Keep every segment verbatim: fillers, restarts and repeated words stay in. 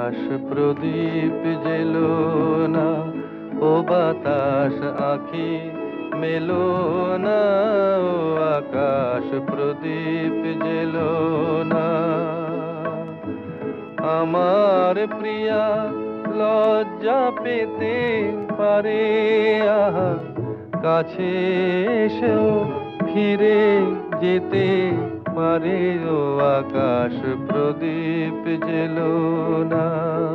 আকাশ প্রদীপ jello না, ও বাতাস আঁখি মেলো না, ও আকাশ প্রদীপ জেলো না। আমার প্রিয়া লজ্জা পেতে পারে, আহা কাছে এসেও ফিরে যেতে পারে, ও আকাশ প্রদীপ জেলো না।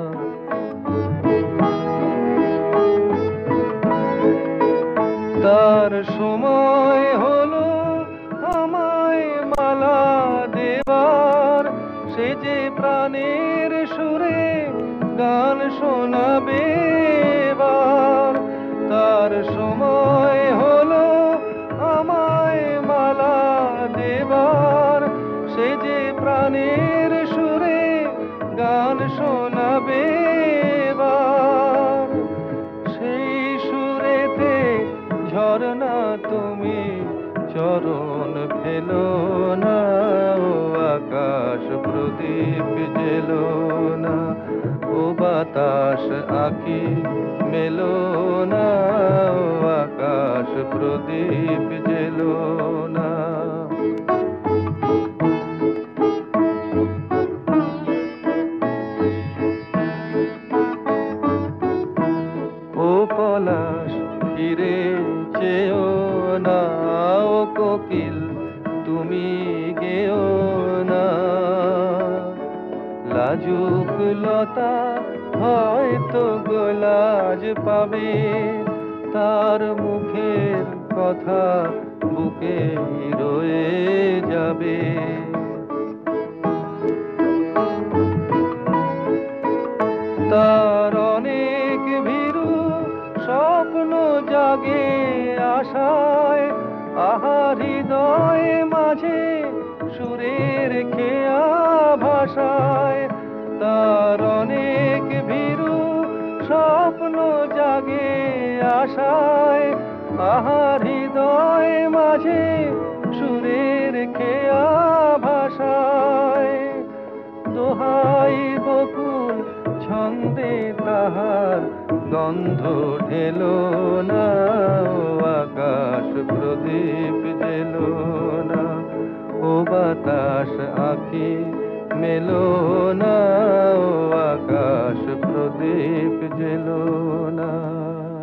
তার সময় হলো আমায় মালা দেবার, সে যে প্রাণের সুরে গান শোনাবে এবার। তার সময় হলো আমায় মালা দেবার, সে যে প্রাণের সুরে গান শোনাবে এবার। সেই সুরেতে ঝরনা তুমি চরণ ফেলো না, ও আকাশ প্রদীপ জেলো না, ও বাতাস আঁখি মেলো না, ও আকাশ প্রদীপ জেলো না। ও পলাশ ফিরে চেও না, ও কোকিল তুমি গেও না। লাজুক লতা হয়তো গোলাজ পাবে, তার মুখের কথা বুকে রয়ে যাবে। তার অনেক ভীরু স্বপ্ন জাগে আশায়, আহা হৃদয়ে মাঝে সুরের খেয়া ভাষায়। তার অনেক ভীরু স্বপ্ন জাগে আশায়, আহা হৃদয়ে মাঝে সুরের খেয়া ভাষায়। দোহাই বকুল ছন্দে তাহার গন্ধ ঢেলো না, ও আকাশ প্রদীপ জেলো না, ও বাতাস আঁখি মেলো না, ও আকাশ প্রদীপ জেলো না।